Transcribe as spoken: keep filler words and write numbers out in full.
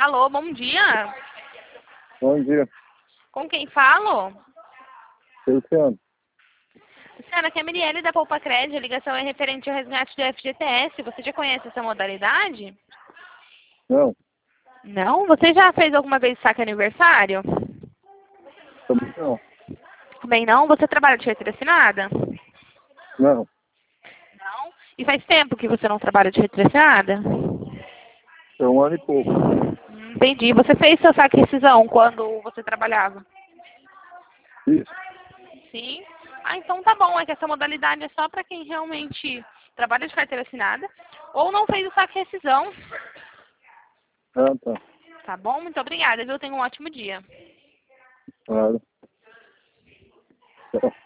Alô, bom dia. Bom dia, Com quem falo? Luciano. Luciana, aqui é a Mirielle da Poupa Crédito. A ligação é referente ao resgate do F G T S. Você já conhece essa modalidade? Não, Não? Você já fez alguma vez saque aniversário? também não. Também não? Você trabalha de carteira assinada? Não, Não. E faz tempo que você não trabalha de carteira assinada? é um ano e pouco. Hum, Entendi. Você fez seu saque rescisão quando você trabalhava? Isso. Sim. Ah, então tá bom. É que essa modalidade é só para quem realmente trabalha de carteira assinada ou não fez o saque rescisão. Ah, tá. Tá bom? Muito obrigada, viu? Tenha um ótimo dia. Claro. Tchau.